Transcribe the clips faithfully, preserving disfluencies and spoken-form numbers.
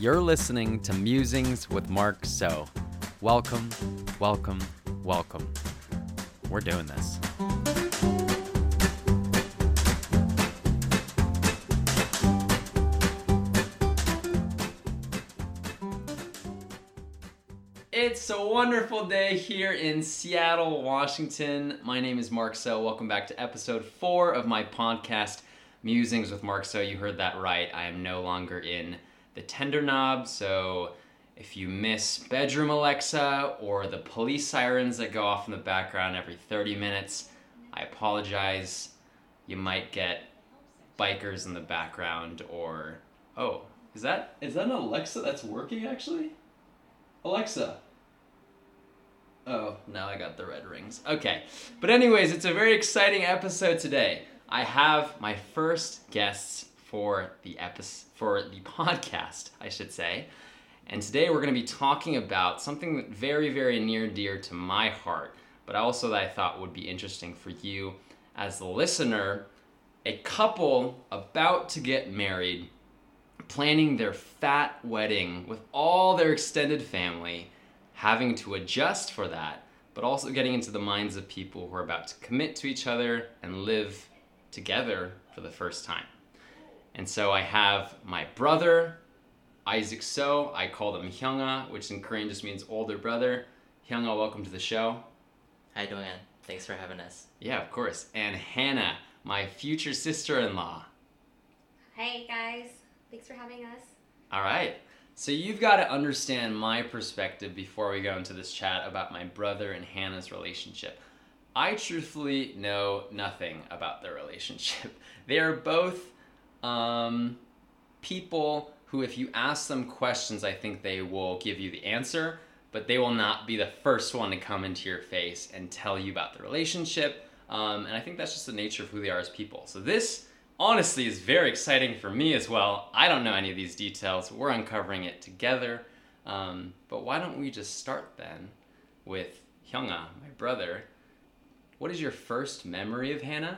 You're listening to Musings with Mark So. Welcome, welcome, welcome. We're doing this. It's a wonderful day here in Seattle, Washington. My name is Mark So. Welcome back to episode four of my podcast, Musings with Mark So. You heard that right. I am no longer in the tender knob, so if you miss bedroom Alexa or the police sirens that go off in the background every thirty minutes, I apologize. You might get bikers in the background or... Oh, is that is that an Alexa that's working actually? Alexa. Oh, now I got the red rings. Okay. But anyways, it's a very exciting episode today. I have my first guests for the episode, for the podcast, I should say. And today we're going to be talking about something that very, very near and dear to my heart, but also that I thought would be interesting for you as the listener. A couple about to get married, planning their fat wedding with all their extended family, having to adjust for that, but also getting into the minds of people who are about to commit to each other and live together for the first time. And so I have my brother, Isaac So. I call him Hyunga, which in Korean just means older brother. Hyunga, welcome to the show. How you doing? Thanks for having us. Yeah, of course. And Hannah, my future sister-in-law. Hey guys, thanks for having us. All right. So you've got to understand my perspective before we go into this chat about my brother and Hannah's relationship. I truthfully know nothing about their relationship. They are both um, people who, if you ask them questions, I think they will give you the answer, but they will not be the first one to come into your face and tell you about the relationship. Um, and I think that's just the nature of who they are as people. So this, honestly, is very exciting for me as well. I don't know any of these details. We're uncovering it together. Um, but why don't we just start then with Hyunga, my brother. What is your first memory of Hannah?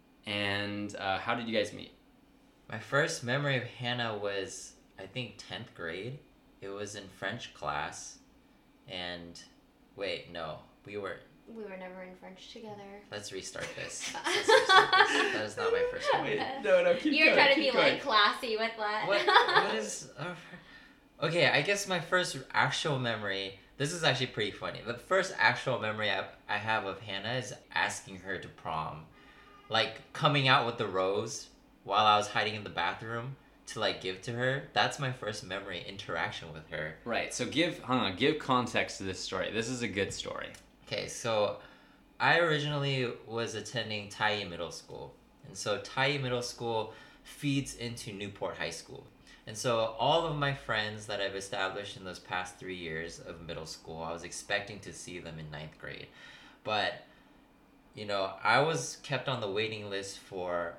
And uh, how did you guys meet? My first memory of Hannah was, I think, tenth grade. It was in French class. And, wait, no, we were... We were never in French together. Let's restart this. Let's restart this. That is not my first memory. Wait, no, no, keep You're going, trying to keep be, going. like, classy with that. What, what is... Uh, okay, I guess my first actual memory... This is actually pretty funny. The first actual memory I, I have of Hannah is asking her to prom. Like, coming out with the rose while I was hiding in the bathroom to, like, give to her. That's my first memory interaction with her. Right, so give, hold on, give context to this story. This is a good story. Okay, so I originally was attending Taiyi Middle School. And so Taiyi Middle School feeds into Newport High School. And so all of my friends that I've established in those past three years of middle school, I was expecting to see them in ninth grade. But, you know, I was kept on the waiting list for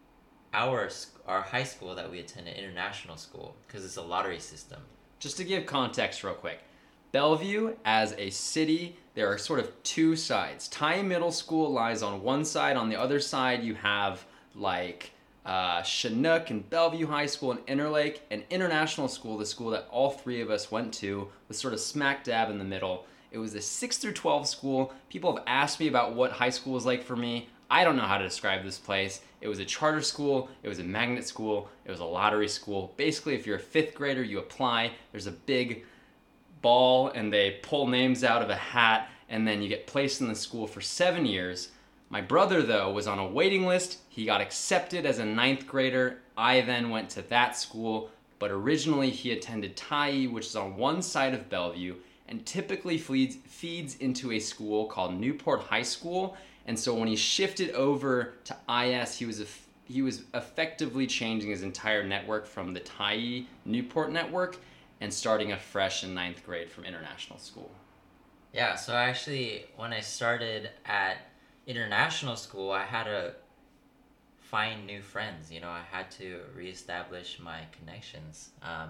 our our high school that we attended, international school, because it's a lottery system. Just to give context real quick. Bellevue, as a city, there are sort of two sides. Taiyi Middle School lies on one side. On the other side, you have, like... Uh, Chinook and Bellevue High School and Interlake, and International School, the school that all three of us went to, was sort of smack dab in the middle. It was a six through twelve school. People have asked me about what high school was like for me. I don't know how to describe this place. It was a charter school, it was a magnet school, it was a lottery school. Basically, if you're a fifth grader, you apply, there's a big ball, and they pull names out of a hat, and then you get placed in the school for seven years. My brother, though, was on a waiting list. He got accepted as a ninth grader. I then went to that school, but originally he attended Taiyi, which is on one side of Bellevue, and typically feeds, feeds into a school called Newport High School. And so when he shifted over to I S, he was he was effectively changing his entire network from the Taiyi Newport network and starting afresh in ninth grade from international school. Yeah, so actually, when I started at international school, I had to find new friends. You know, I had to reestablish my connections. Um,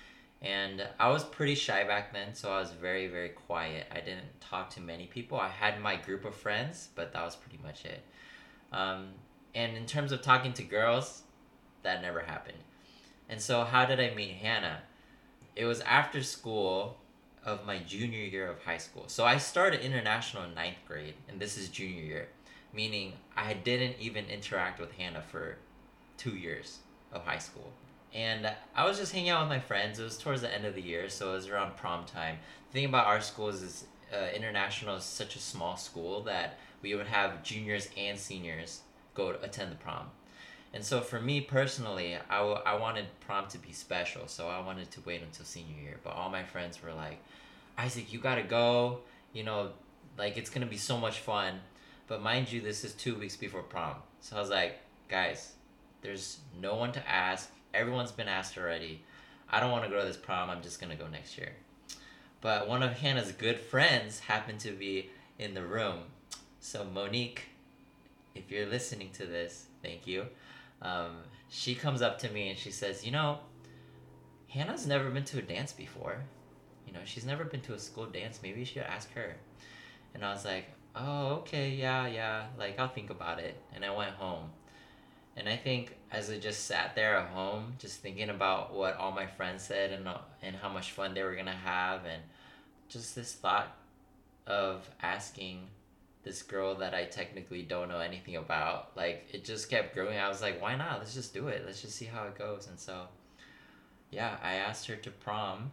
and I was pretty shy back then, so I was very, very quiet. I didn't talk to many people. I had my group of friends, but that was pretty much it. Um, and in terms of talking to girls, that never happened. And so how did I meet Hannah? it was after school of my junior year of high school. So I started international in ninth grade, and this is junior year, meaning I didn't even interact with Hannah for two years of high school. And I was just hanging out with my friends. It was towards the end of the year, so it was around prom time. The thing about our school is, is uh, international is such a small school that we would have juniors and seniors go to attend the prom. And so for me personally, I, w- I wanted prom to be special, so I wanted to wait until senior year. But all my friends were like, Isaac, you gotta go, you know, like it's gonna be so much fun. But mind you, this is two weeks before prom. So I was like, guys, there's no one to ask. Everyone's been asked already. I don't want to go to this prom. I'm just gonna go next year. But one of Hannah's good friends happened to be in the room. So Monique, if you're listening to this, thank you. Um, she comes up to me and she says, you know, Hannah's never been to a dance before. You know, she's never been to a school dance. Maybe you should ask her. And I was like, oh, okay, yeah, yeah. Like, I'll think about it. And I went home. And I think as I just sat there at home, just thinking about what all my friends said and, and how much fun they were going to have, and just this thought of asking this girl that I technically don't know anything about, like, it just kept growing. I was like, why not? Let's just do it. Let's just see how it goes. And so, yeah, I asked her to prom.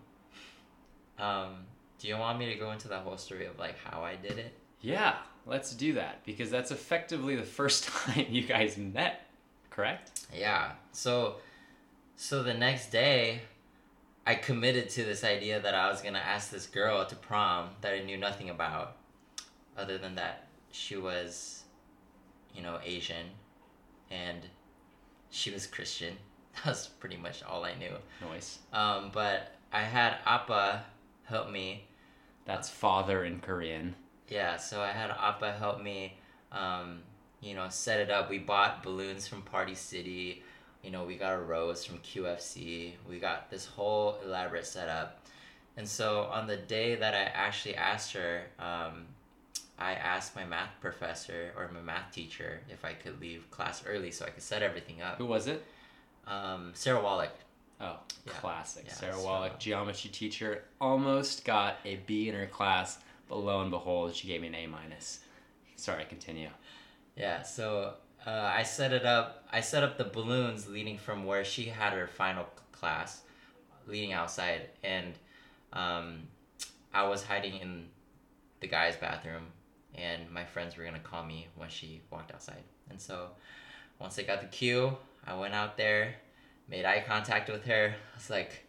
Um, do you want me to go into the whole story of, like, how I did it? Yeah, let's do that, because that's effectively the first time you guys met, correct? Yeah. So, so the next day, I committed to this idea that I was going to ask this girl to prom that I knew nothing about, other than that she was, you know, Asian, and she was Christian. That was pretty much all I knew. Nice. Um, but I had Appa help me. That's father in Korean. Yeah, so I had Appa help me, um, you know, set it up. We bought balloons from Party City. You know, we got a rose from Q F C. We got this whole elaborate setup. And so on the day that I actually asked her, um, I asked my math professor or my math teacher if I could leave class early so I could set everything up. Who was it? Um, Sarah Wallach. Oh, Yeah. classic. Yeah, Sarah Sarah Wallach, Wallach. geometry teacher, almost got a B in her class, but lo and behold, she gave me an A minus. Sorry, continue. Yeah, so uh, I set it up. I set up the balloons leading from where she had her final c- class, leading outside, and um, I was hiding in the guy's bathroom, and my friends were gonna call me when she walked outside. And so once I got the cue, I went out there, made eye contact with her. I was like,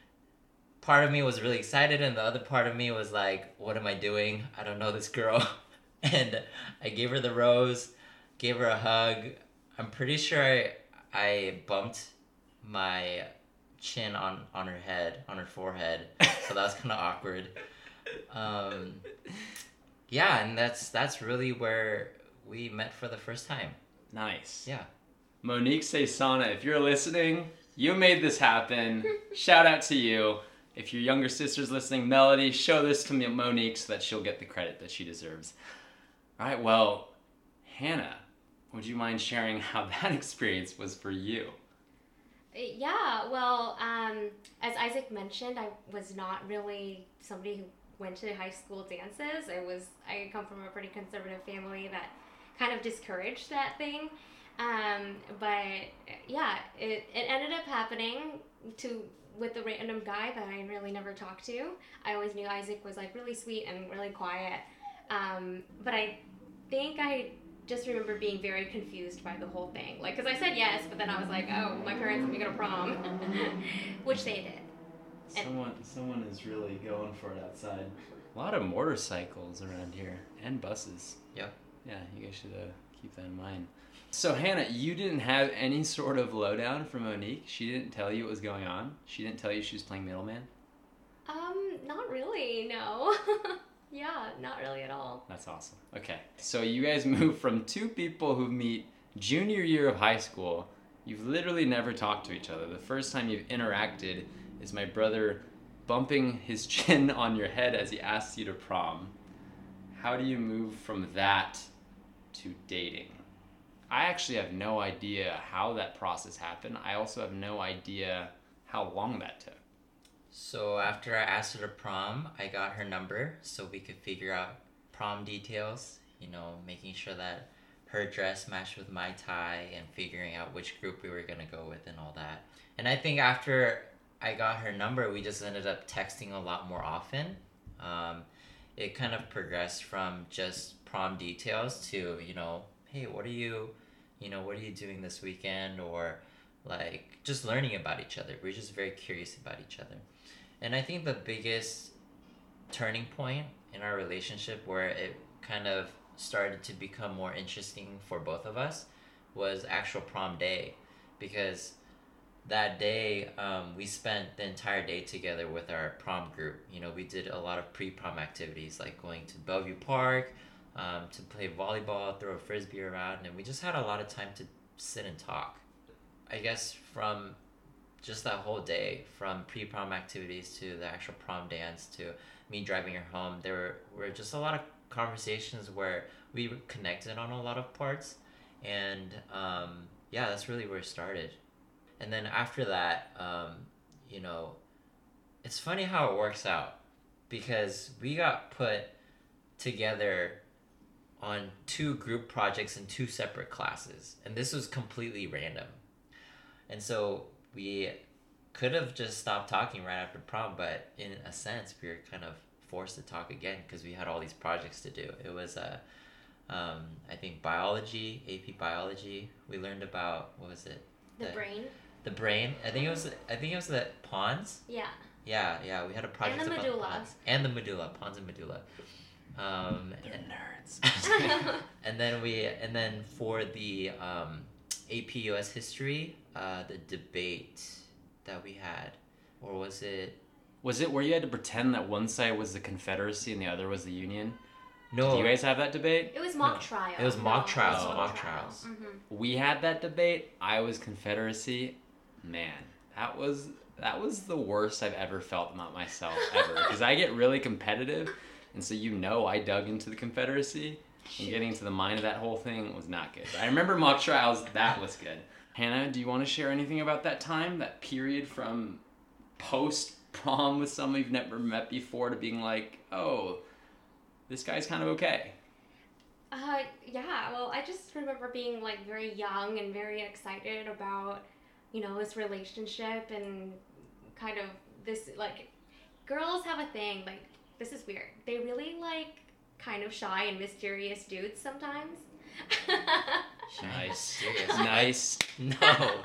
part of me was really excited, and the other part of me was like, what am I doing? I don't know this girl. And I gave her the rose, gave her a hug. I'm pretty sure I, I bumped my chin on, on her head, on her forehead. So that was kind of awkward. Um, yeah, and that's that's really where we met for the first time. Nice. Yeah. Monique Saysana, if you're listening, you made this happen. Shout out to you. If your younger sister's listening, Melody, show this to me, Monique, so that she'll get the credit that she deserves. All right, well, Hannah, would you mind sharing how that experience was for you? Yeah, well, um, as Isaac mentioned, I was not really somebody who went to high school dances. I was I come from a pretty conservative family that kind of discouraged that thing. Um, but yeah, it, it ended up happening to with a random guy that I really never talked to. I always knew Isaac was like really sweet and really quiet. Um, but I think I just remember being very confused by the whole thing. Like, because I said yes, but then I was like, oh, my parents let me go to prom, which they did. Someone, someone is really going for it outside. A lot of motorcycles around here and buses. Yep. Yeah, you guys should uh, keep that in mind. So Hannah, you didn't have any sort of lowdown from Monique? She didn't tell you what was going on? She didn't tell you she was playing middleman? Um, not really, no. Yeah, not really at all. That's awesome. Okay, so you guys move from two people who meet junior year of high school. You've literally never talked to each other. The first time you've interacted is my brother bumping his chin on your head as he asks you to prom. How do you move from that to dating? I actually have no idea how that process happened. I also have no idea how long that took. So after I asked her to prom, I got her number so we could figure out prom details, you know, making sure that her dress matched with my tie and figuring out which group we were going to go with and all that. And I think after I got her number, we just ended up texting a lot more often. Um, it kind of progressed from just prom details to, you know, hey, what are you, you know, what are you doing this weekend? Or like just learning about each other. We're just very curious about each other. And I think the biggest turning point in our relationship where it kind of started to become more interesting for both of us was actual prom day, because that day um, we spent the entire day together with our prom group. You know, we did a lot of pre-prom activities like going to Bellevue Park um, to play volleyball, throw a frisbee around, and we just had a lot of time to sit and talk. I guess from just that whole day, from pre-prom activities to the actual prom dance to me driving her home, there were, were just a lot of conversations where we connected on a lot of parts. And um, yeah, that's really where it started. And then after that, um, you know, it's funny how it works out, because we got put together on two group projects in two separate classes. And this was completely random. And so we could have just stopped talking right after prom, but in a sense, we were kind of forced to talk again because we had all these projects to do. It was, uh, um, I think, biology, A P biology. We learned about, what was it? The, the brain. The brain. I think it was. I think it was the pons. Yeah. Yeah, yeah. We had a project and the about medulla. the pons and the medulla, pons and medulla. Um, They're and, nerds. and then we, and then for the um, A P U S history, uh, the debate that we had, or was it? Was it where you had to pretend that one side was the Confederacy and the other was the Union? No. Did you guys have that debate? It was mock No. trial. It was mock No, trials, it was mock trial. trials. Mm-hmm. We had that debate. I was Confederacy. Man, that was that was the worst I've ever felt about myself ever. Because I get really competitive, and so you know I dug into the Confederacy, and getting into the mind of that whole thing was not good. But I remember mock trials. That was good. Hannah, do you want to share anything about that time, that period from post prom with someone you've never met before to being like, oh, this guy's kind of okay? Uh, yeah, well, I just remember being, like, very young and very excited about, you know, this relationship and kind of this, like, girls have a thing, like, this is weird. They really like kind of shy and mysterious dudes sometimes. Nice. Serious. Nice. No.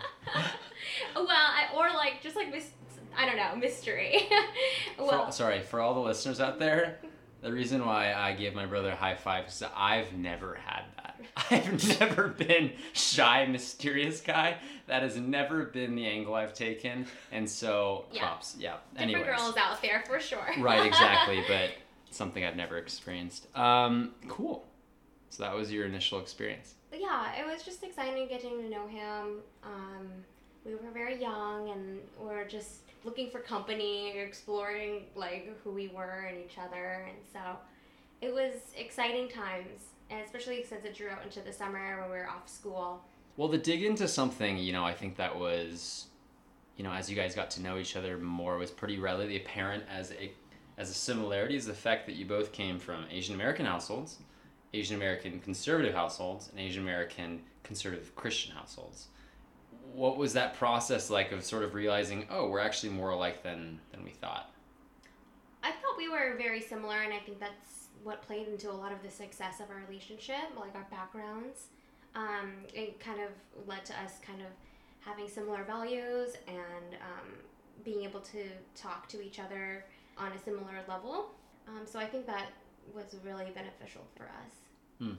Well, I, or, like, just, like, mis- I don't know, mystery. well, For, sorry, for all the listeners out there, the reason why I gave my brother a high five is that I've never had that. I've never been shy, mysterious guy. That has never been the angle I've taken. And so, Yeah. props. Yeah. different Anyways. girls out there for sure. Right, exactly. But something I've never experienced. Um, cool. So that was your initial experience. But yeah, it was just exciting getting to know him. Um, we were very young and we were just looking for company, exploring like who we were and each other, and so it was exciting times, and especially since it drew out into the summer when we were off school. Well, to dig into something, you know, I think that was, you know, as you guys got to know each other more, was pretty readily apparent as a as a similarity is the fact that you both came from Asian American households, Asian American conservative households, and Asian American conservative Christian households. What was that process like of sort of realizing, oh, we're actually more alike than than we thought? I thought we were very similar, and I think that's what played into a lot of the success of our relationship, like our backgrounds. Um, it kind of led to us kind of having similar values and um, being able to talk to each other on a similar level. Um, so I think that was really beneficial for us. Hmm.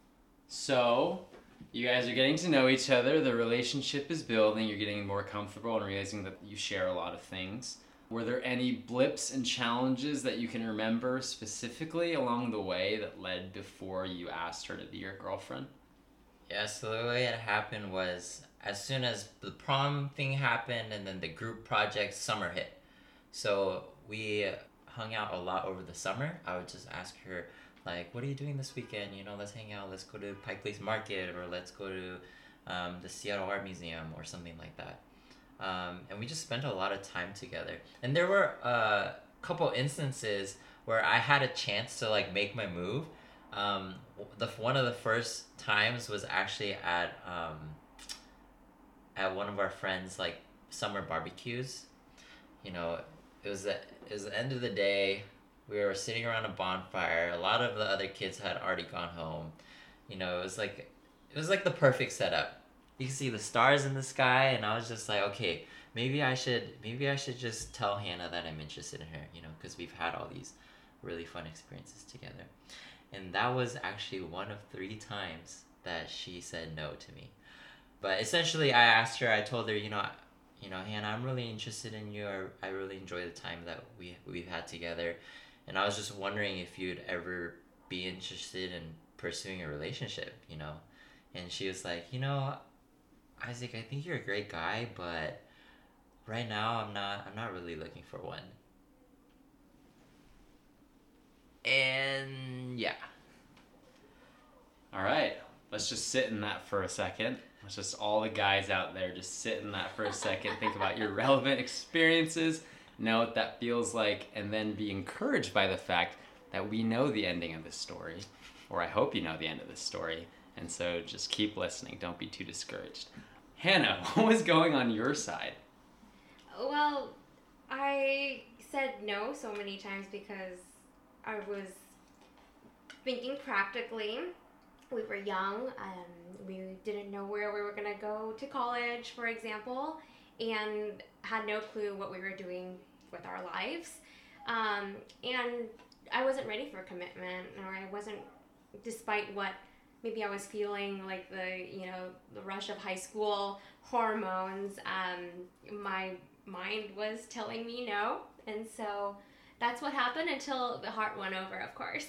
So, you guys are getting to know each other, the relationship is building, you're getting more comfortable and realizing that you share a lot of things. Were there any blips and challenges that you can remember specifically along the way that led before you asked her to be your girlfriend? Yeah, so the way it happened was as soon as the prom thing happened and then the group project summer hit. So we hung out a lot over the summer. I would just ask her, like, what are you doing this weekend? You know, let's hang out. Let's go to Pike Place Market, or let's go to um, the Seattle Art Museum or something like that. Um, and we just spent a lot of time together. And there were a couple instances where I had a chance to like make my move. Um, the one of the first times was actually at um, at one of our friends' like summer barbecues. You know, it was the it was the end of the day. We were sitting around a bonfire. A lot of the other kids had already gone home. You know, it was like it was like the perfect setup. You can see the stars in the sky, and I was just like, okay, maybe I should maybe I should just tell Hannah that I'm interested in her. You know, because we've had all these really fun experiences together. And that was actually one of three times that she said no to me. But essentially, I asked her. I told her, you know, you know, Hannah, I'm really interested in you. I, I really enjoy the time that we we've had together, and I was just wondering if you'd ever be interested in pursuing a relationship. You know, and she was like, you know, Isaac, I think you're a great guy, but right now I'm not. I'm not really looking for one. And yeah. All right, let's just sit in that for a second. Let's just all the guys out there just sit in that for a second. Think about your relevant experiences, know what that feels like, and then be encouraged by the fact that we know the ending of this story, or I hope you know the end of this story. And so just keep listening. Don't be too discouraged. Hannah, what was going on your side? Well, I said no so many times because I was thinking practically. We were young. Um, we didn't know where we were going to go to college, for example, and had no clue what we were doing with our lives. Um, and I wasn't ready for commitment, or I wasn't, despite what maybe I was feeling like the, you know, the rush of high school hormones, um, my mind was telling me no. And so that's what happened until the heart won over, of course.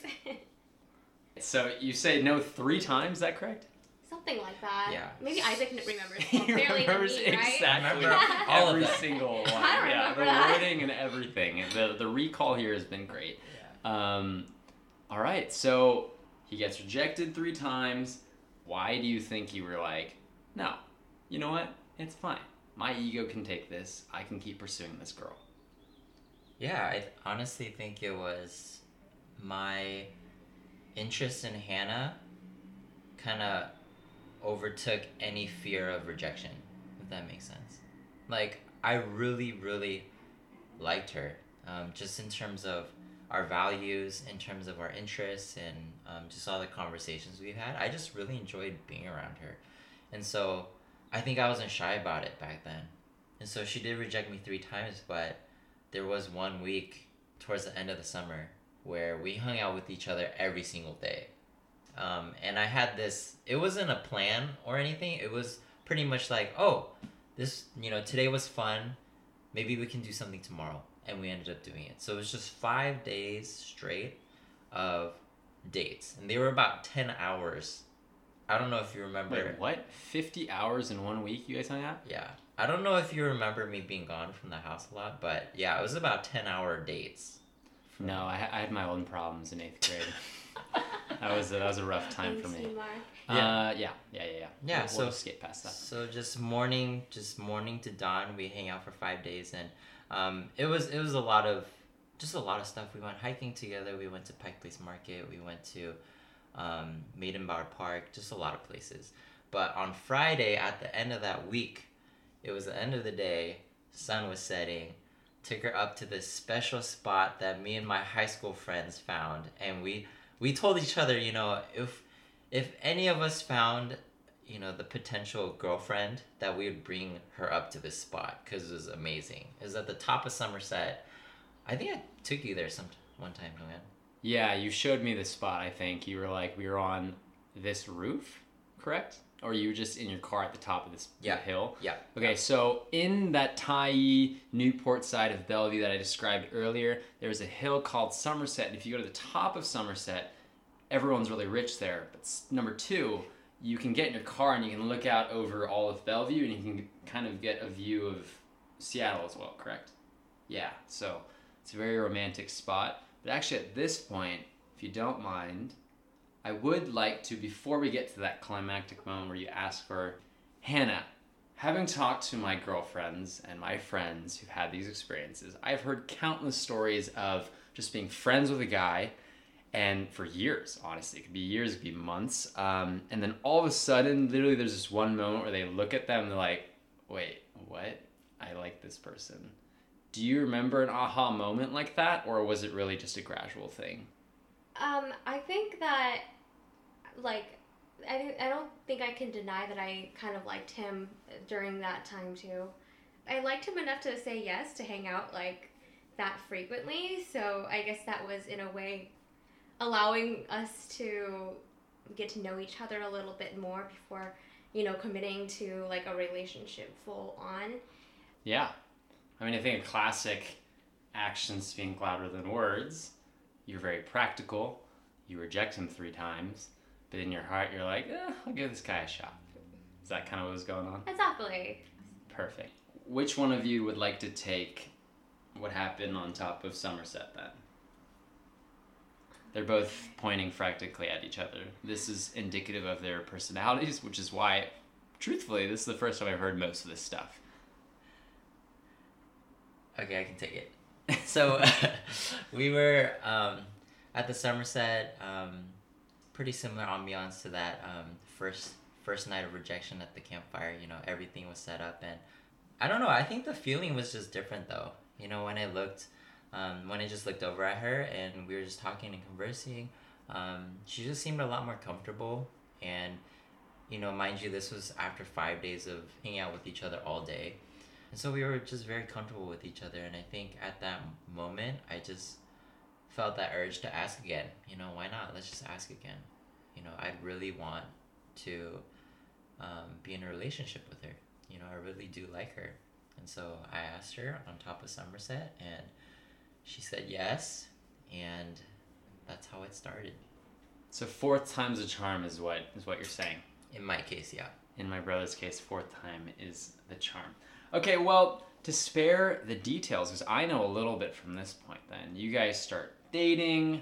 So you say no three times, is that correct? Something like that. Yeah. Maybe Isaac remembers He more clearly than remembers me, right? exactly Remember all of every that. single one. I don't yeah, remember the that. wording and everything. The the recall here has been great. Um, all right, so he gets rejected three times. Why do you think you were like, no, you know what? It's fine. My ego can take this. I can keep pursuing this girl. Yeah, I honestly think it was my interest in Hannah kind of overtook any fear of rejection, if that makes sense. Like, I really, really liked her, um, just in terms of our values, in terms of our interests, and um, just all the conversations we've had. I just really enjoyed being around her. And so I think I wasn't shy about it back then. And so she did reject me three times, but there was one week towards the end of the summer where we hung out with each other every single day. Um, and I had this, it wasn't a plan or anything. It was pretty much like, oh, this, you know, today was fun. Maybe we can do something tomorrow. And we ended up doing it. So it was just five days straight of dates. And they were about ten hours. I don't know if you remember. Wait, what? fifty hours in one week you guys hung out? Yeah. I don't know if you remember me being gone from the house a lot, but yeah, it was about ten hour dates. No, I, I had my own problems in eighth grade. that was a, that was a rough time for me. Thanks, Mark. Uh, yeah, yeah, yeah, yeah. Yeah, we'll, so we'll skip past that. So just morning, just morning to dawn, we hang out for five days, and um, it was it was a lot of, just a lot of stuff. We went hiking together. We went to Pike Place Market. We went to um, Maidenbower Park. Just a lot of places. But on Friday, at the end of that week, it was the end of the day. Sun was setting. Took her up to this special spot that me and my high school friends found, and we we told each other, you know, if if any of us found, you know, the potential girlfriend, that we would bring her up to this spot because it was amazing. It was at the top of Somerset. I think I took you there some one time, Joanne. Yeah, you showed me the spot, I think. You were like, we were on this roof, correct? Or you were just in your car at the top of this Yeah. hill? Yeah. Okay, so in that Tyee, Newport side of Bellevue that I described earlier, there's a hill called Somerset. And if you go to the top of Somerset, everyone's really rich there. But s- number two, you can get in your car and you can look out over all of Bellevue and you can kind of get a view of Seattle as well, correct? Yeah, so it's a very romantic spot. But actually at this point, if you don't mind, I would like to, before we get to that climactic moment where you ask for, Hannah, having talked to my girlfriends and my friends who've had these experiences, I've heard countless stories of just being friends with a guy, and for years, honestly, it could be years, it could be months, um, and then all of a sudden, literally, there's this one moment where they look at them and they're like, wait, what? I like this person. Do you remember an aha moment like that, or was it really just a gradual thing? Um, I think that, like, I think I don't think I can deny that I kind of liked him during that time too. I liked him enough to say yes to hang out like that frequently, so I guess that was in a way allowing us to get to know each other a little bit more before, you know, committing to like a relationship full on. Yeah. I mean, I think a classic actions speak louder than words. You're very practical. You reject him three times, but in your heart, you're like, eh, I'll give this guy a shot. Is that kind of what was going on? Exactly. Perfect. Which one of you would like to take what happened on top of Somerset then? They're both pointing frantically at each other. This is indicative of their personalities, which is why, truthfully, this is the first time I've heard most of this stuff. Okay, I can take it. So we were um, at the Somerset, um, pretty similar ambiance to that um, first first night of rejection at the campfire. You know, everything was set up, and I don't know. I think the feeling was just different, though. You know, when I looked, um, when I just looked over at her, and we were just talking and conversing, um, she just seemed a lot more comfortable. And you know, mind you, this was after five days of hanging out with each other all day. And so we were just very comfortable with each other, and I think at that moment, I just felt that urge to ask again. You know, why not? Let's just ask again. You know, I'd really want to um, be in a relationship with her. You know, I really do like her. And so I asked her on top of Somerset, and she said yes, and that's how it started. So fourth time's a charm is what is what you're saying. In my case, yeah. In my brother's case, fourth time is the charm. Okay, well, to spare the details, because I know a little bit from this point then, you guys start dating.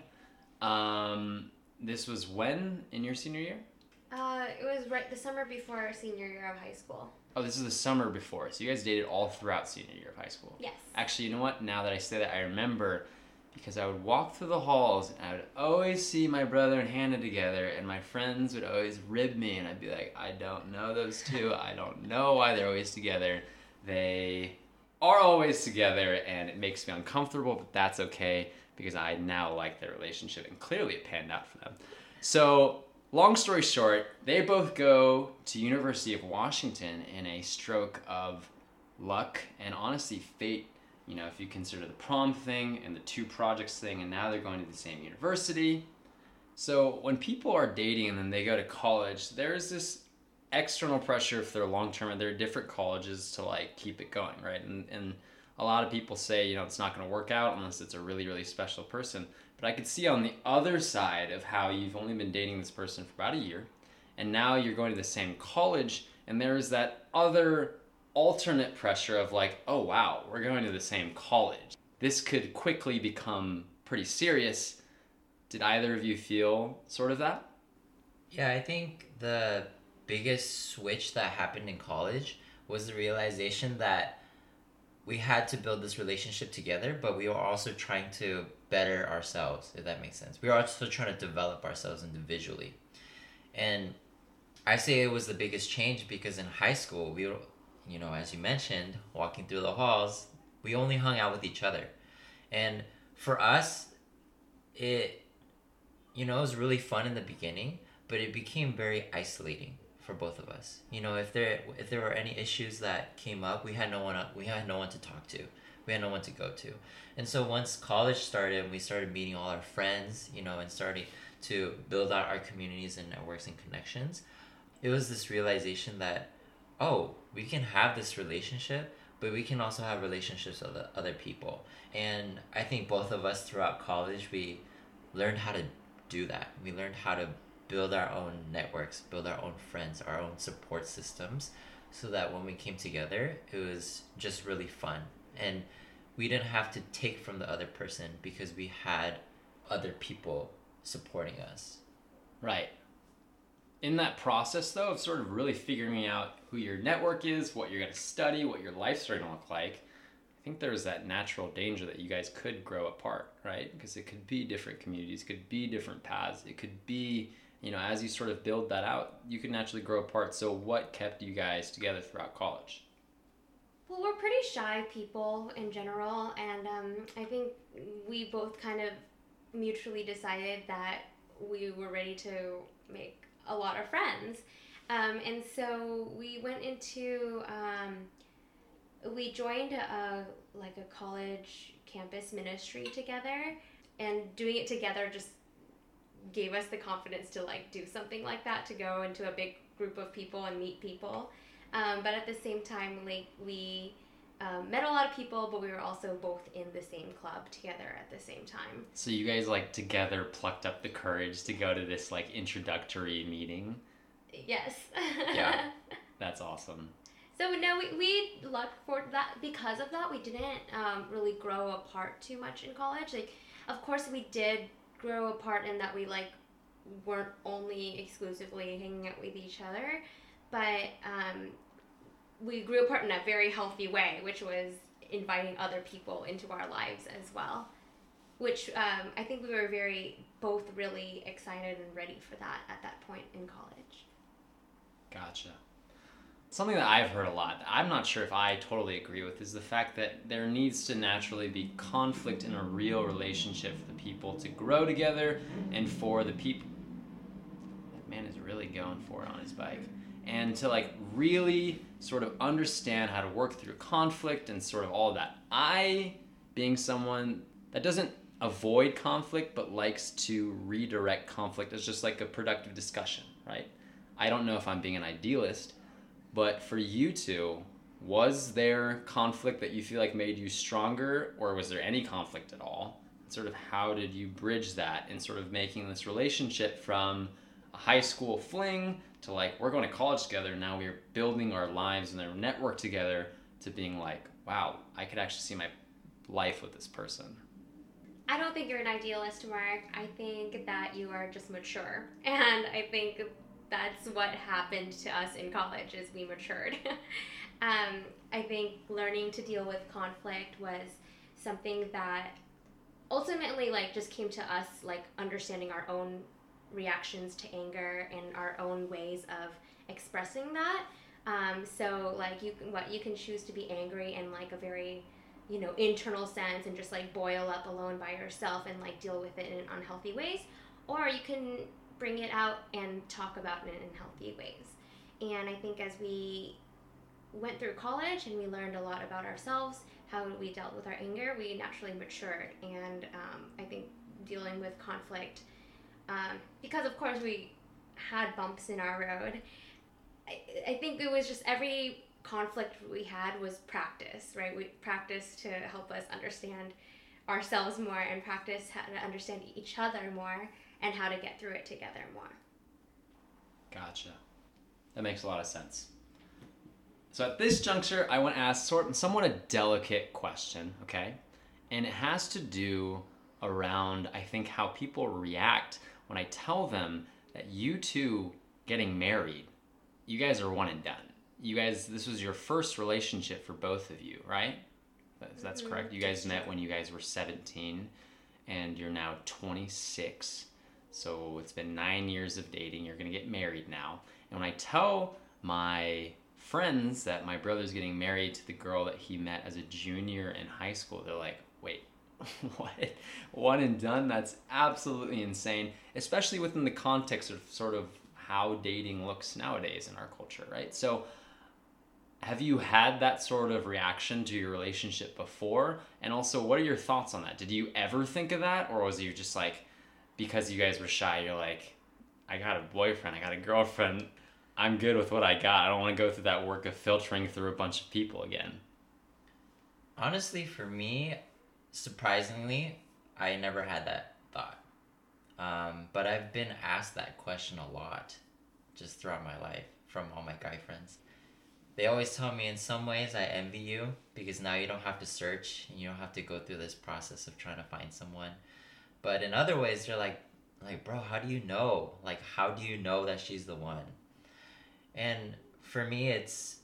Um, this was when in your senior year? Uh, it was right the summer before our senior year of high school. Oh, this is the summer before. So you guys dated all throughout senior year of high school. Yes. Actually, you know what? Now that I say that, I remember because I would walk through the halls and I would always see my brother and Hannah together, and my friends would always rib me, and I'd be like, I don't know those two. I don't know why they're always together. They are always together, and it makes me uncomfortable, but that's okay because I now like their relationship, and clearly it panned out for them. So, long story short, they both go to University of Washington in a stroke of luck and honestly fate. You know, if you consider the prom thing and the two projects thing, and now they're going to the same university. So when people are dating and then they go to college, there's this external pressure if they're long-term and they're at different colleges to like keep it going, right? And and a lot of people say, you know, it's not going to work out unless it's a really, really special person. But I could see on the other side of how you've only been dating this person for about a year, and now you're going to the same college, and there's that other alternate pressure of like, oh wow, we're going to the same college. This could quickly become pretty serious. Did either of you feel sort of that? Yeah, I think the biggest switch that happened in college was the realization that we had to build this relationship together, but we were also trying to better ourselves, if that makes sense. We were also trying to develop ourselves individually. And I say it was the biggest change because in high school, we were, you know, as you mentioned, walking through the halls, we only hung out with each other. And for us, it, you know, it was really fun in the beginning, but it became very isolating for both of us. You know, if there if there were any issues that came up, we had no one we had no one to talk to. We had no one to go to. And so once college started and we started meeting all our friends, you know, and starting to build out our communities and networks and connections, it was this realization that, oh, we can have this relationship, but we can also have relationships with other people. And I think both of us throughout college, we learned how to do that. We learned how to build our own networks, build our own friends, our own support systems, so that when we came together, it was just really fun. And we didn't have to take from the other person because we had other people supporting us. Right. In that process, though, of sort of really figuring out who your network is, what you're going to study, what your life's going to look like, I think there's that natural danger that you guys could grow apart, right? Because it could be different communities, it could be different paths, it could be, you know, as you sort of build that out, you can naturally grow apart. So what kept you guys together throughout college? Well, we're pretty shy people in general, and um, I think we both kind of mutually decided that we were ready to make a lot of friends. Um, and so we went into, um, we joined a, like a college campus ministry together, and doing it together just gave us the confidence to like do something like that, to go into a big group of people and meet people. Um, but at the same time, like we um, met a lot of people, but we were also both in the same club together at the same time. So you guys like together plucked up the courage to go to this like introductory meeting? Yes. Yeah, that's awesome. So no, we, we lucked for that. Because of that, we didn't um, really grow apart too much in college. Like, of course, we did grow apart in that we like weren't only exclusively hanging out with each other, but um, we grew apart in a very healthy way, which was inviting other people into our lives as well, which um, I think we were very both really excited and ready for that at that point in college. Gotcha. Something that I've heard a lot, that I'm not sure if I totally agree with, is the fact that there needs to naturally be conflict in a real relationship for the people to grow together, and for the people, that man is really going for it on his bike, and to like really sort of understand how to work through conflict and sort of all of that. I, being someone that doesn't avoid conflict but likes to redirect conflict as just like a productive discussion, right? I don't know if I'm being an idealist, but for you two, was there conflict that you feel like made you stronger, or was there any conflict at all? Sort of how did you bridge that in sort of making this relationship from a high school fling to like, we're going to college together, now we're building our lives and our network together, to being like, wow, I could actually see my life with this person? I don't think you're an idealist, Mark. I think that you are just mature. And I think that's what happened to us in college, is we matured. um, I think learning to deal with conflict was something that ultimately like just came to us, like understanding our own reactions to anger and our own ways of expressing that. Um, so like you can, what you can choose to be angry in like a very, you know, internal sense and just like boil up alone by yourself and like deal with it in unhealthy ways, or you can bring it out and talk about it in healthy ways. And I think as we went through college and we learned a lot about ourselves, how we dealt with our anger, we naturally matured. And um, I think dealing with conflict, um, because of course we had bumps in our road, I, I think it was just every conflict we had was practice, right? We practiced to help us understand ourselves more and practice how to understand each other more and how to get through it together more. Gotcha. That makes a lot of sense. So at this juncture, I want to ask sort of somewhat a delicate question, okay? And it has to do around, I think, how people react when I tell them that you two getting married, you guys are one and done. You guys, this was your first relationship for both of you, right? That's, that's mm-hmm. correct. You guys met when you guys were seventeen, and you're now twenty-six. So it's been nine years of dating. You're going to get married now. And when I tell my friends that my brother's getting married to the girl that he met as a junior in high school, they're like, wait, what? One and done? That's absolutely insane, especially within the context of sort of how dating looks nowadays in our culture, right? So have you had that sort of reaction to your relationship before? And also, what are your thoughts on that? Did you ever think of that? Or was you just like, because you guys were shy, you're like, I got a boyfriend, I got a girlfriend, I'm good with what I got. I don't want to go through that work of filtering through a bunch of people again. Honestly, for me, surprisingly, I never had that thought. Um, but I've been asked that question a lot just throughout my life from all my guy friends. They always tell me, in some ways, I envy you because now you don't have to search and you don't have to go through this process of trying to find someone. But in other ways, they're like, like, bro, how do you know? Like, how do you know that she's the one? And for me, it's,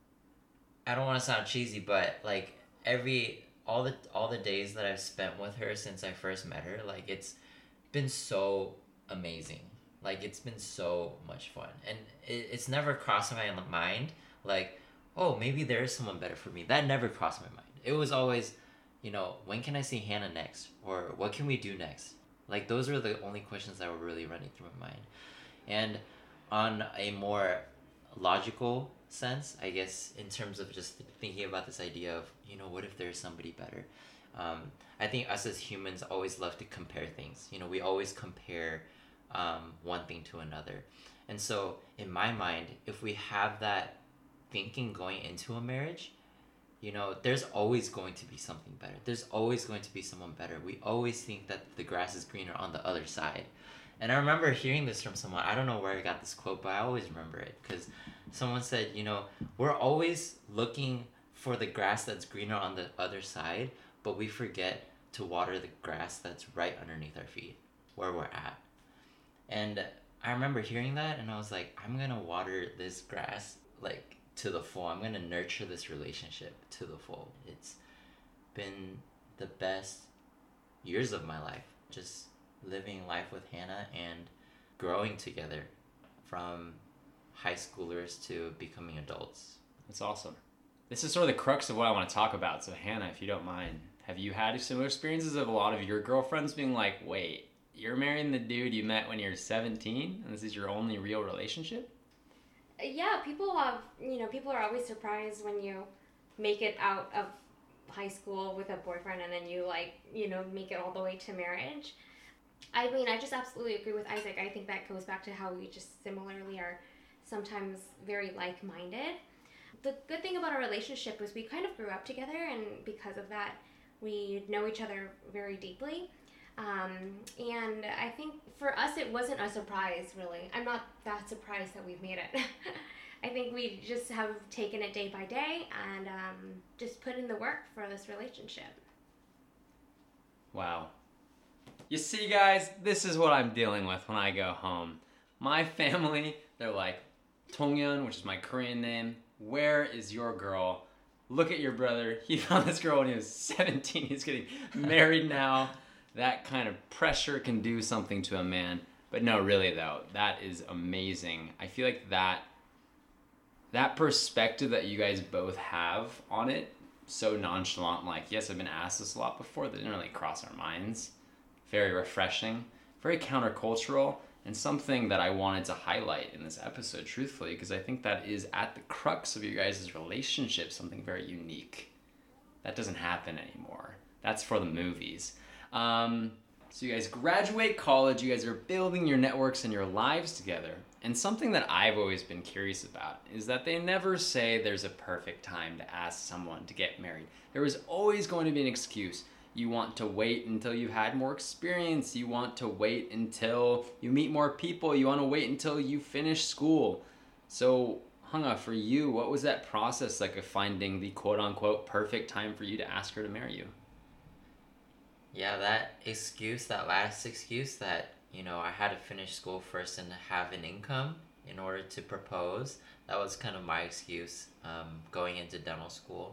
I don't want to sound cheesy, but like every all the all the days that I've spent with her since I first met her, like it's been so amazing. Like it's been so much fun, and it, it's never crossed my mind like, oh, maybe there is someone better for me. That never crossed my mind. It was always, you know, when can I see Hannah next, or what can we do next? Like those were the only questions that were really running through my mind. And on a more logical sense, I guess, in terms of just thinking about this idea of, you know, what if there's somebody better? Um, I think us as humans always love to compare things. You know, we always compare um, one thing to another. And so in my mind, if we have that thinking going into a marriage, you know, there's always going to be something better. There's always going to be someone better. We always think that the grass is greener on the other side. And I remember hearing this from someone. I don't know where I got this quote, but I always remember it because someone said, you know, we're always looking for the grass that's greener on the other side, but we forget to water the grass that's right underneath our feet, where we're at. And I remember hearing that, and I was like, I'm going to water this grass, like, to the full. I'm going to nurture this relationship to the full. It's been the best years of my life, just living life with Hannah and growing together from high schoolers to becoming adults. That's awesome. This is sort of the crux of what I want to talk about. So Hannah, if you don't mind, have you had similar experiences of a lot of your girlfriends being like, wait, you're marrying the dude you met when you're seventeen and this is your only real relationship? Yeah, people have, you know, people are always surprised when you make it out of high school with a boyfriend and then you, like, you know, make it all the way to marriage. I mean, I just absolutely agree with Isaac. I think that goes back to how we just similarly are sometimes very like-minded. The good thing about our relationship is we kind of grew up together, and because of that, we know each other very deeply. Um, and I think for us, it wasn't a surprise, really. I'm not that surprised that we've made it. I think we just have taken it day by day and um, just put in the work for this relationship. Wow. You see, guys, this is what I'm dealing with when I go home. My family, they're like, Tongyeon, which is my Korean name, where is your girl? Look at your brother. He found this girl when he was seventeen. He's getting married now. That kind of pressure can do something to a man. But no, really, though, that is amazing. I feel like that that perspective that you guys both have on it, so nonchalant, like, yes, I've been asked this a lot before, that didn't really cross our minds. Very refreshing, very countercultural, and something that I wanted to highlight in this episode, truthfully, because I think that is at the crux of your guys' relationship, something very unique. That doesn't happen anymore. That's for the movies. Um, so you guys graduate college, you guys are building your networks and your lives together. And something that I've always been curious about is that they never say there's a perfect time to ask someone to get married. There is always going to be an excuse. You want to wait until you've had more experience. You want to wait until you meet more people. You want to wait until you finish school. So, Hanga, for you, what was that process like of finding the quote-unquote perfect time for you to ask her to marry you? Yeah, that excuse, that last excuse that, you know, I had to finish school first and have an income in order to propose, that was kind of my excuse um, going into dental school.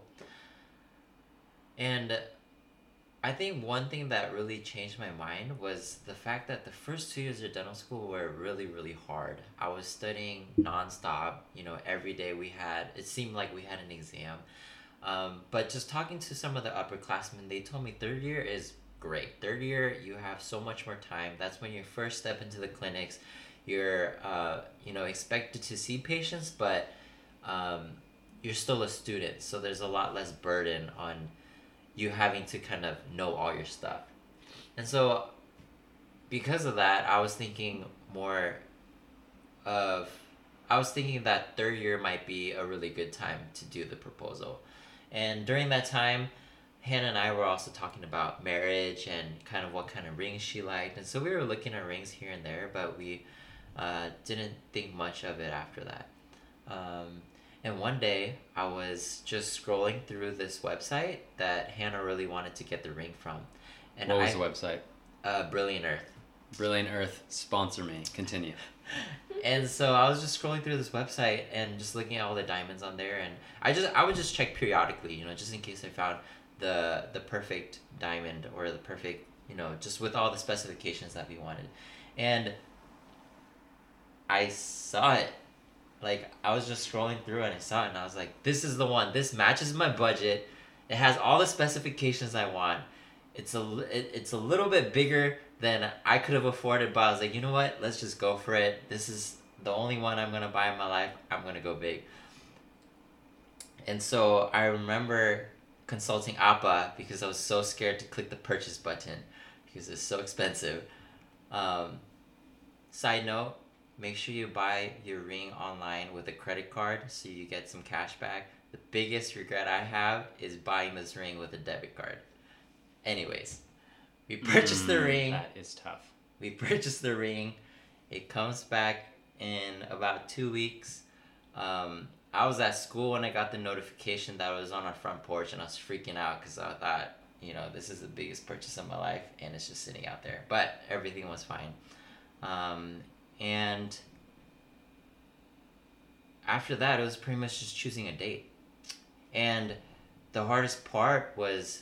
And I think one thing that really changed my mind was the fact that the first two years of dental school were really, really hard. I was studying nonstop, you know, every day we had, it seemed like we had an exam. Um, but just talking to some of the upperclassmen, they told me third year is great. Third year, you have so much more time. That's when you first step into the clinics. You're, uh, you know, expected to see patients, but um, you're still a student. So there's a lot less burden on you having to kind of know all your stuff. And so because of that, I was thinking more of, I was thinking that third year might be a really good time to do the proposal. And during that time, Hannah and I were also talking about marriage and kind of what kind of rings she liked. And so we were looking at rings here and there, but we uh, didn't think much of it after that. Um, And one day, I was just scrolling through this website that Hannah really wanted to get the ring from. And what was I, the website? Uh, Brilliant Earth. Brilliant Earth, sponsor me. Continue. And so I was just scrolling through this website and just looking at all the diamonds on there, and I just I would just check periodically, you know, just in case I found the the perfect diamond or the perfect, you know, just with all the specifications that we wanted. And I saw it. Like, I was just scrolling through and I saw it and I was like, this is the one. This matches my budget. It has all the specifications I want. It's a, it, it's a little bit bigger than I could have afforded, but I was like, you know what? Let's just go for it. This is the only one I'm going to buy in my life. I'm going to go big. And so I remember consulting Appa because I was so scared to click the purchase button because it's so expensive. Um, side note, make sure you buy your ring online with a credit card so you get some cash back. The biggest regret I have is buying this ring with a debit card. Anyways, we purchased mm, the ring. That is tough. We purchased the ring. It comes back in about two weeks. Um, I was at school when I got the notification that it was on our front porch, and I was freaking out because I thought, you know, this is the biggest purchase of my life, and it's just sitting out there. But everything was fine. Um, and after that, it was pretty much just choosing a date. And the hardest part was,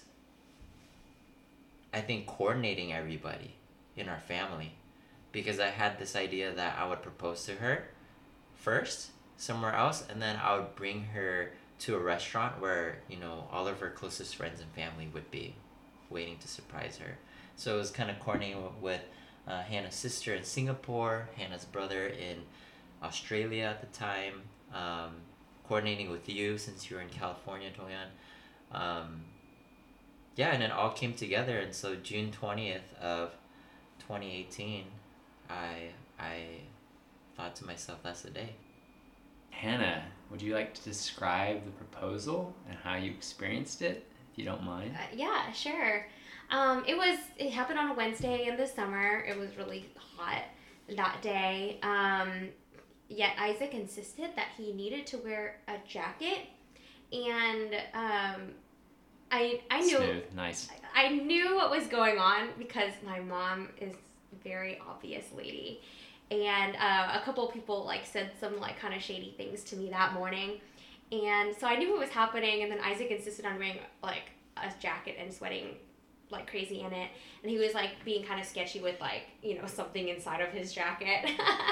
I think, coordinating everybody in our family, because I had this idea that I would propose to her first somewhere else, and then I would bring her to a restaurant where, you know, all of her closest friends and family would be waiting to surprise her. So it was kind of coordinating with uh, Hannah's sister in Singapore, Hannah's brother in Australia at the time, um, coordinating with you since you were in California, Toyan. Um, yeah, and it all came together, and so June twentieth of twenty eighteen, I I thought to myself, that's the day. Hannah, would you like to describe the proposal and how you experienced it, if you don't mind? Uh, yeah, sure. Um, it was, it happened on a Wednesday in the summer. It was really hot that day. Um, yet Isaac insisted that he needed to wear a jacket, and um, I I knew Smooth, nice. I, I knew what was going on because my mom is a very obvious lady. And uh, a couple people like said some like kind of shady things to me that morning, and so I knew what was happening. And then Isaac insisted on wearing like a jacket and sweating like crazy in it, and he was like being kind of sketchy with like, you know, something inside of his jacket.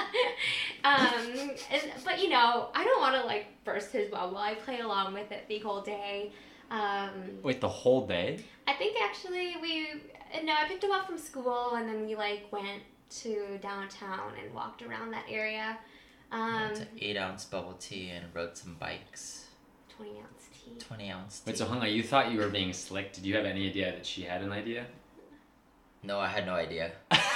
um, and, but you know, I don't want to like burst his bubble. I played along with it the whole day. Um, Wait, the whole day? I think actually we no, I picked him up from school, and then we like went to downtown and walked around that area. Um, Went to eight ounce bubble tea and rode some bikes. twenty ounce tea. twenty ounce tea. Wait, so Hanga, you thought you were being slick. Did you have any idea that she had an idea? No, I had no idea.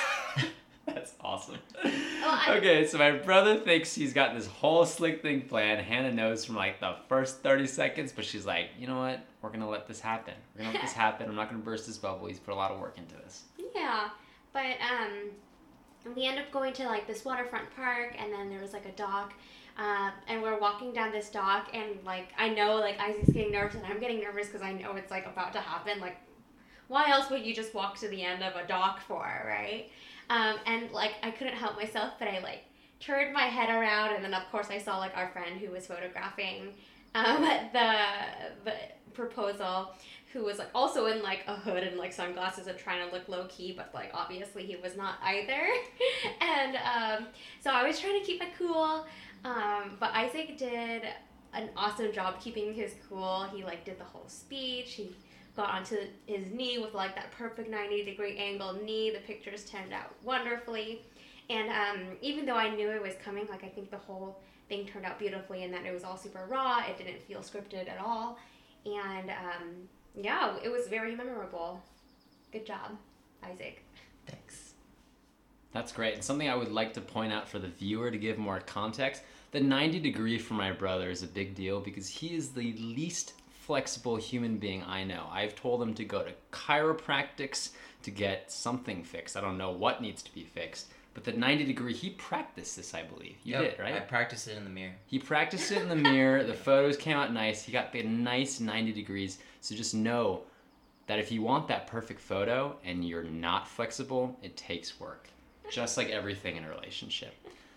That's awesome. Well, I- Okay, so my brother thinks he's got this whole slick thing planned. Hannah knows from like the first thirty seconds, but she's like, you know what? We're going to let this happen. We're going to let this happen. I'm not going to burst his bubble. He's put a lot of work into this. Yeah, but um, we end up going to like this waterfront park, and then there was like a dock, uh, and we're walking down this dock, and like I know like Isaac's getting nervous, and I'm getting nervous because I know it's like about to happen. Like, why else would you just walk to the end of a dock for, right? Um, and like I couldn't help myself, but I like turned my head around, and then of course I saw like our friend who was photographing um, the the proposal, who was like also in like a hood and like sunglasses and trying to look low key, but like obviously he was not either. And um, so I was trying to keep it cool, um, but Isaac did an awesome job keeping his cool. He like did the whole speech. He got onto his knee with like that perfect ninety degree angle knee. The pictures turned out wonderfully, and um, even though I knew it was coming, like I think the whole thing turned out beautifully, and that it was all super raw. It didn't feel scripted at all, and um, yeah, it was very memorable. Good job, Isaac. Thanks. That's great. And something I would like to point out for the viewer to give more context, the ninety degree for my brother is a big deal because he is the least flexible human being I know. I've told him to go to chiropractics to get something fixed. I don't know what needs to be fixed. But the ninety degree, he practiced this, I believe. You Yep, did, right? I practiced it in the mirror. He practiced it in the mirror. The photos came out nice. He got the nice ninety degrees. So just know that if you want that perfect photo and you're not flexible, it takes work. just like everything in a relationship.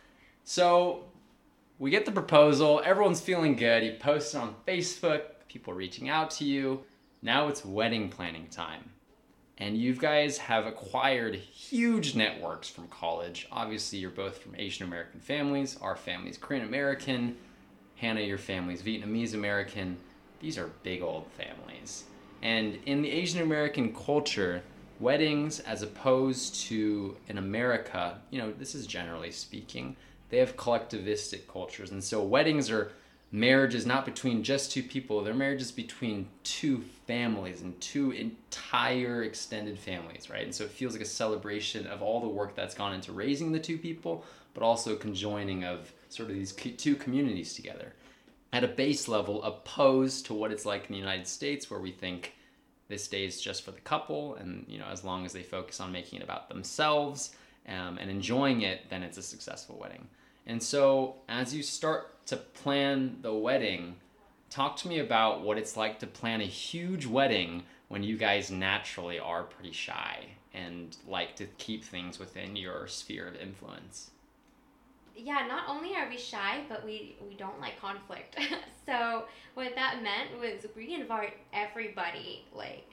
So we get the proposal. Everyone's feeling good. You post it on Facebook. People reaching out to you. Now it's wedding planning time. And you guys have acquired huge networks from college. Obviously, you're both from Asian American families. Our family's Korean American. Hannah, your family's Vietnamese American. These are big old families. And in the Asian American culture, weddings, as opposed to in America, you know, this is generally speaking, they have collectivistic cultures. And so weddings are marriages not between just two people, they're marriages between two families and two entire extended families, right? And so it feels like a celebration of all the work that's gone into raising the two people, but also conjoining of sort of these two communities together. At a base level, opposed to what it's like in the United States, where we think this day is just for the couple, and you know, as long as they focus on making it about themselves um, and enjoying it, then it's a successful wedding. And so as you start to plan the wedding, talk to me about what it's like to plan a huge wedding when you guys naturally are pretty shy and like to keep things within your sphere of influence. Yeah, not only are we shy, but we, we don't like conflict. So what that meant was we invite everybody. Like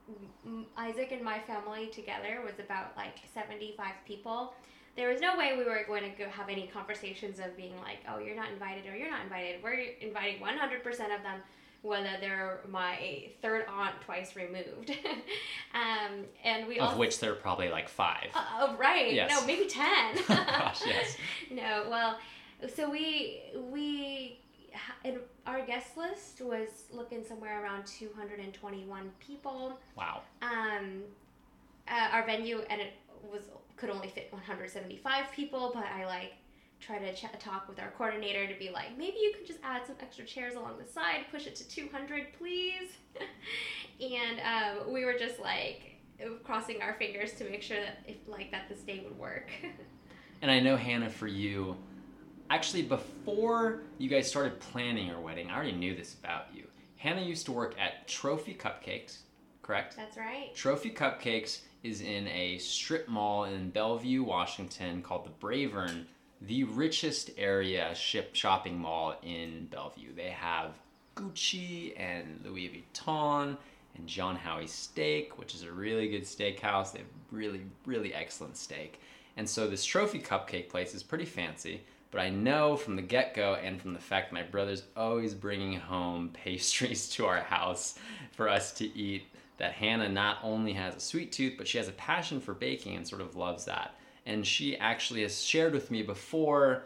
Isaac and my family together was about like seventy-five people. There was no way we were going to go have any conversations of being like, oh, you're not invited or you're not invited. We're inviting one hundred percent of them, whether they're my third aunt twice removed. um, and we Of also, which there are probably like five. Uh, oh, right. Yes. No, maybe ten. Gosh, yes. No, well, so we, we, and our guest list was looking somewhere around two hundred twenty-one people. Wow. Um, uh, our venue, and it was could only fit one hundred seventy-five people, but I like try to ch- talk with our coordinator to be like, maybe you could just add some extra chairs along the side, push it to two hundred, please. And um, we were just like crossing our fingers to make sure that if like that this day would work. And I know, Hannah, for you, actually before you guys started planning your wedding, I already knew this about you. Hannah used to work at Trophy Cupcakes, correct? That's right. Trophy Cupcakes is in a strip mall in Bellevue, Washington called the Bravern, the richest area ship shopping mall in Bellevue. They have Gucci and Louis Vuitton and John Howie's Steak, which is a really good steakhouse. They have really, really excellent steak. And so this Trophy Cupcake place is pretty fancy, but I know from the get-go and from the fact that my brother's always bringing home pastries to our house for us to eat, that Hannah not only has a sweet tooth, but she has a passion for baking and sort of loves that. And she actually has shared with me before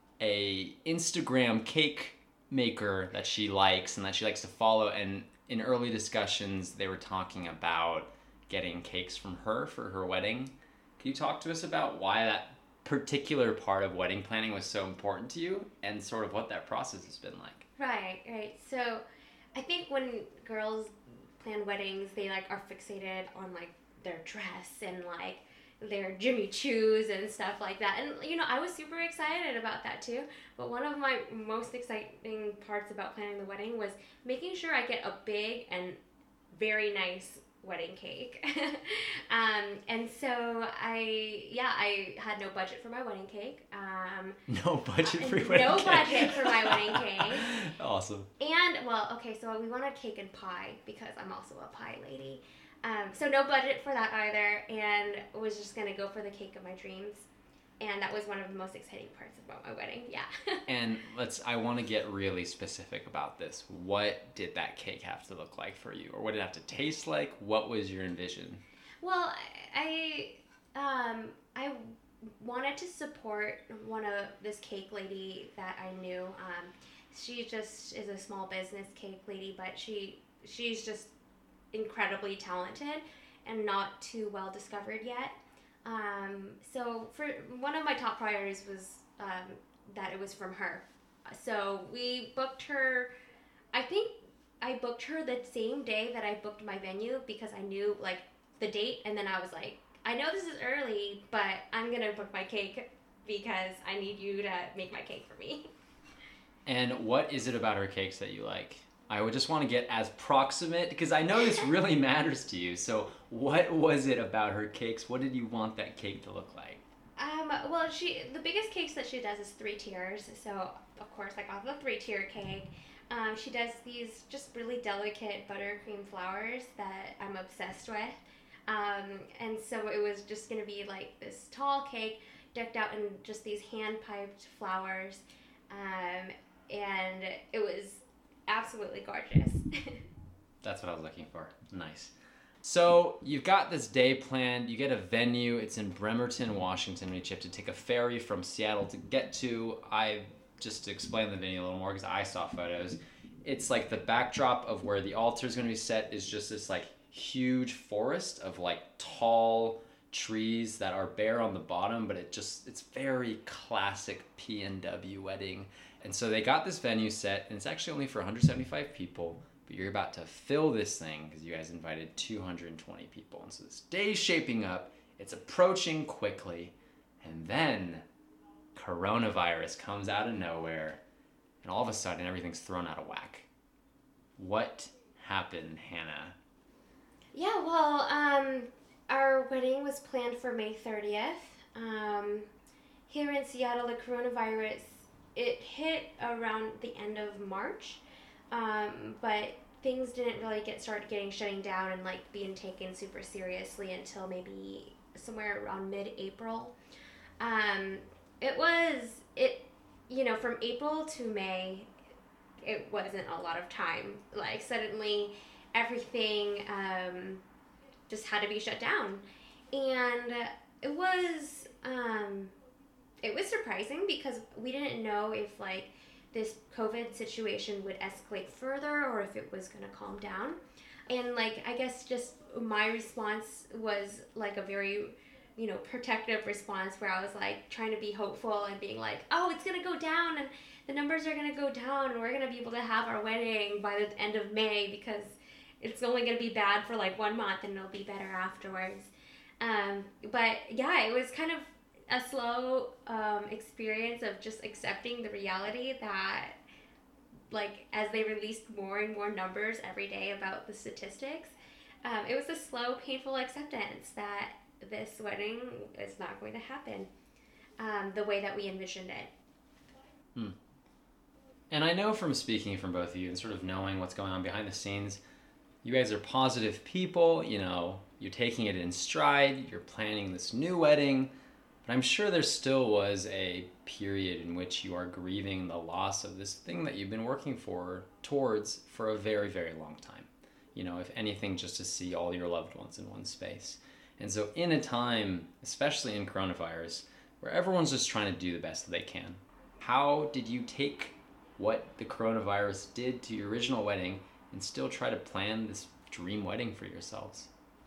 a Instagram cake maker that she likes and that she likes to follow. And in early discussions, they were talking about getting cakes from her for her wedding. Can you talk to us about why that particular part of wedding planning was so important to you and sort of what that process has been like? Right, right. So I think when girls plan weddings, they like are fixated on like their dress and like their Jimmy Choos and stuff like that. And you know, I was super excited about that too. But one of my most exciting parts about planning the wedding was making sure I get a big and very nice wedding cake. um, and so I, yeah, I had no budget for my wedding cake. Um, no budget for your uh, wedding no cake? No budget for my wedding cake. Awesome. And, well, okay, so we wanted cake and pie because I'm also a pie lady. Um, so no budget for that either, and was just going to go for the cake of my dreams. And that was one of the most exciting parts about my wedding, yeah. And let's, I want to get really specific about this. What did that cake have to look like for you? Or what did it have to taste like? What was your envision? Well, I, um, I wanted to support one of this cake lady that I knew. Um, she just is a small business cake lady, but she she's just incredibly talented and not too well discovered yet. Um, so for one of my top priorities was um, that it was from her. So we booked her, I think I booked her the same day that I booked my venue because I knew like the date, and then I was like, I know this is early, but I'm going to book my cake because I need you to make my cake for me. And what is it about her cakes that you like? I would just want to get as proximate, because I know this really matters to you. So what was it about her cakes? What did you want that cake to look like? I well, she the biggest cakes that she does is three tiers. So of course I got the three tier cake. Um, she does these just really delicate buttercream flowers that I'm obsessed with. Um, and so it was just gonna be like this tall cake decked out in just these hand piped flowers, um, and it was absolutely gorgeous. That's what I was looking for. Nice. So you've got this day planned. You get a venue. It's in Bremerton, Washington, which you have to take a ferry from Seattle to get to. I just to explain the venue a little more because I saw photos. It's like the backdrop of where the altar is going to be set is just this like huge forest of like tall trees that are bare on the bottom, but it just it's very classic P N W wedding. And so they got this venue set, and it's actually only for one hundred seventy-five people. But you're about to fill this thing because you guys invited two hundred twenty people. And so this day's shaping up, it's approaching quickly, and then coronavirus comes out of nowhere, and all of a sudden everything's thrown out of whack. What happened, Hannah? Yeah, well, um, our wedding was planned for May thirtieth. Um, here in Seattle, the coronavirus, it hit around the end of March. Um, but things didn't really get started getting shutting down and like being taken super seriously until maybe somewhere around mid-April. Um, it was it, you know, from April to May, it wasn't a lot of time. Like suddenly, everything um, just had to be shut down, and it was um, it was surprising because we didn't know if like this COVID situation would escalate further or if it was going to calm down. And like, I guess just my response was like a very, you know, protective response where I was like trying to be hopeful and being like, oh, it's going to go down and the numbers are going to go down and we're going to be able to have our wedding by the end of May because it's only going to be bad for like one month and it'll be better afterwards. Um, but yeah, it was kind of a slow um, experience of just accepting the reality that like as they released more and more numbers every day about the statistics, um, it was a slow, painful acceptance that this wedding is not going to happen um, the way that we envisioned it. Hmm. And I know from speaking from both of you and sort of knowing what's going on behind the scenes, you guys are positive people, you know, you're taking it in stride, you're planning this new wedding. But I'm sure there still was a period in which you are grieving the loss of this thing that you've been working for towards for a very, very long time. You know, if anything, just to see all your loved ones in one space. And so in a time, especially in coronavirus, where everyone's just trying to do the best that they can, how did you take what the coronavirus did to your original wedding and still try to plan this dream wedding for yourselves?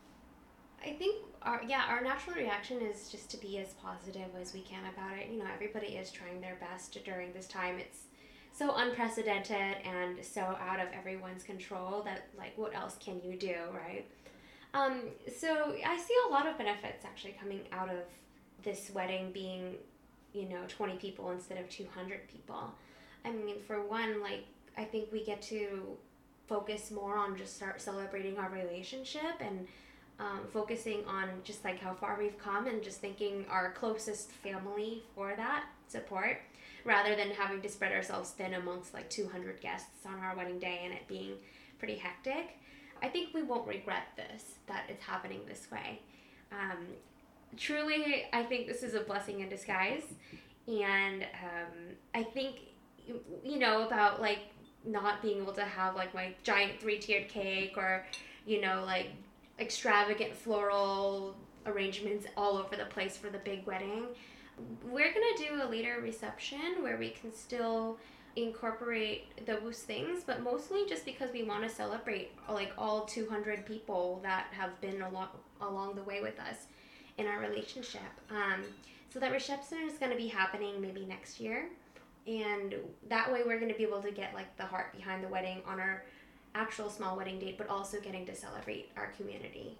I think our yeah, our natural reaction is just to be as positive as we can about it. You know, everybody is trying their best during this time. It's so unprecedented and so out of everyone's control that like what else can you do, right? Um, so I see a lot of benefits actually coming out of this wedding being, you know, twenty people instead of two hundred people. I mean, for one, like I think we get to focus more on just start celebrating our relationship and Um, focusing on just like how far we've come and just thanking our closest family for that support rather than having to spread ourselves thin amongst like two hundred guests on our wedding day and it being pretty hectic. I think we won't regret this, that it's happening this way. Um, truly, I think this is a blessing in disguise, and um, I think, you know, about like not being able to have like my giant three-tiered cake or, you know, like extravagant floral arrangements all over the place for the big wedding. We're gonna do a later reception where we can still incorporate those things, but mostly just because we want to celebrate like all two hundred people that have been along along the way with us in our relationship. Um, so that reception is going to be happening maybe next year, and that way we're going to be able to get like the heart behind the wedding on our actual small wedding date, but also getting to celebrate our community.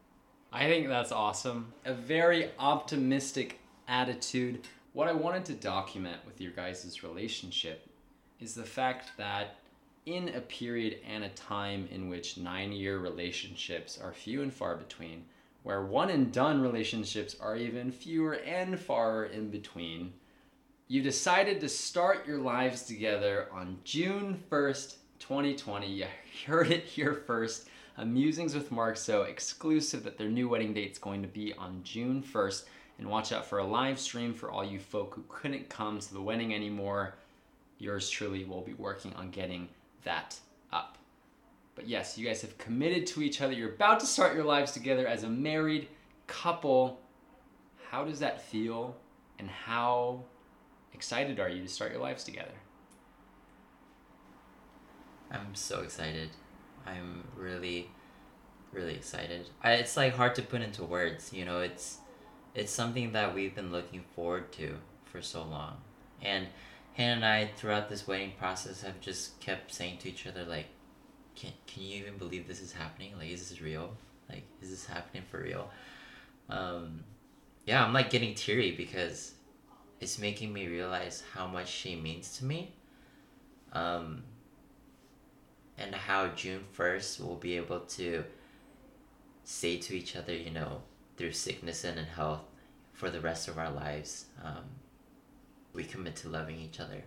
I think that's awesome. A very optimistic attitude. What I wanted to document with your guys' relationship is the fact that in a period and a time in which nine-year relationships are few and far between, where one and done relationships are even fewer and far in between, you decided to start your lives together on June first, twenty twenty. You heard it here first. A Musings with Mark So exclusive that their new wedding date is going to be on June first. And watch out for a live stream for all you folk who couldn't come to the wedding anymore. Yours truly will be working on getting that up. But yes, you guys have committed to each other. You're about to start your lives together as a married couple. How does that feel? And how excited are you to start your lives together? I'm so excited. I'm really, really excited. I, it's like hard to put into words. You know, it's it's something that we've been looking forward to for so long. And Hannah and I, throughout this wedding process, have just kept saying to each other, like, can can you even believe this is happening? Like, is this real? Like, is this happening for real? Um, yeah, I'm like getting teary because it's making me realize how much she means to me. Um, and how June first we'll be able to say to each other, you know, through sickness and in health for the rest of our lives, um, we commit to loving each other.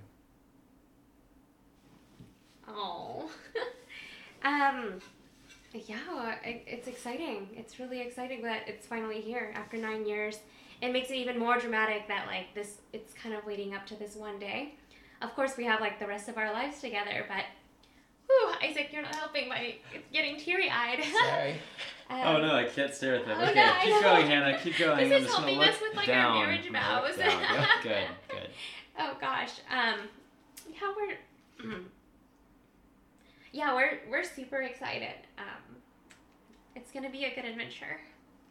Oh. um, yeah, it, it's exciting. It's really exciting that it's finally here after nine years. It makes it even more dramatic that, like, this, it's kind of leading up to this one day. Of course, we have, like, the rest of our lives together, but whew, Isaac, you're not helping by getting teary-eyed. Sorry. um, Oh no, I can't stare at them. Oh, Okay, no, I keep know. going, Hannah. Keep going. This I'm is just gonna helping look us with, like, our down. marriage I'm gonna look vows. down. Good, good. Oh gosh. Um, yeah, we're mm. yeah we're we're super excited. Um, it's gonna be a good adventure.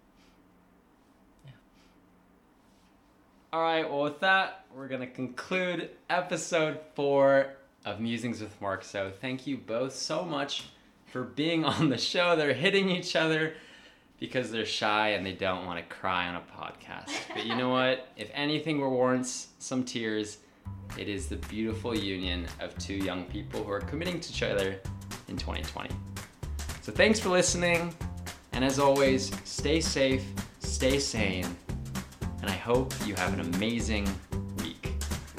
All right, well, with that, we're going to conclude episode four of Musings with Mark. So thank you both so much for being on the show. They're hitting each other because they're shy and they don't want to cry on a podcast. But you know what? If anything warrants some tears, it is the beautiful union of two young people who are committing to each other in twenty twenty. So thanks for listening. And as always, stay safe, stay sane, and I hope you have an amazing week.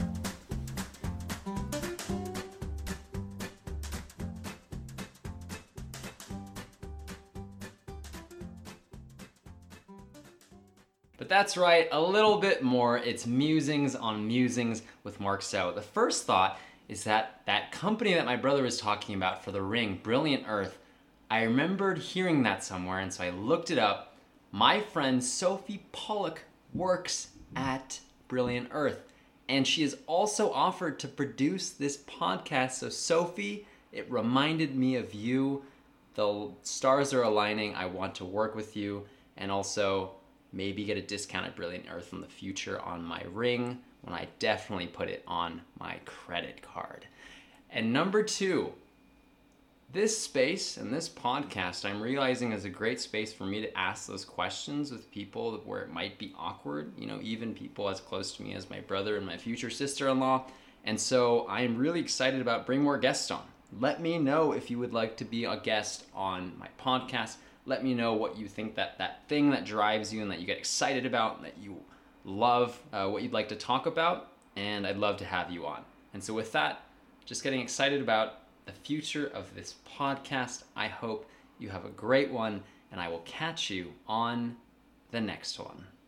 But that's right, a little bit more. It's Musings on Musings with Mark So. The first thought is that that company that my brother was talking about for the ring, Brilliant Earth, I remembered hearing that somewhere, and so I looked it up. My friend Sophie Pollock works at Brilliant Earth, and she has also offered to produce this podcast. So Sophie, it reminded me of you. The stars are aligning. I want to work with you, and also maybe get a discount at Brilliant Earth in the future on my ring when I definitely put it on my credit card. And number two, this space and this podcast, I'm realizing is a great space for me to ask those questions with people where it might be awkward, you know, even people as close to me as my brother and my future sister-in-law. And so I am really excited about bringing more guests on. Let me know if you would like to be a guest on my podcast. Let me know what you think, that that thing that drives you and that you get excited about and that you love, uh, what you'd like to talk about, and I'd love to have you on. And so with that, just getting excited about the future of this podcast. I hope you have a great one, and I will catch you on the next one.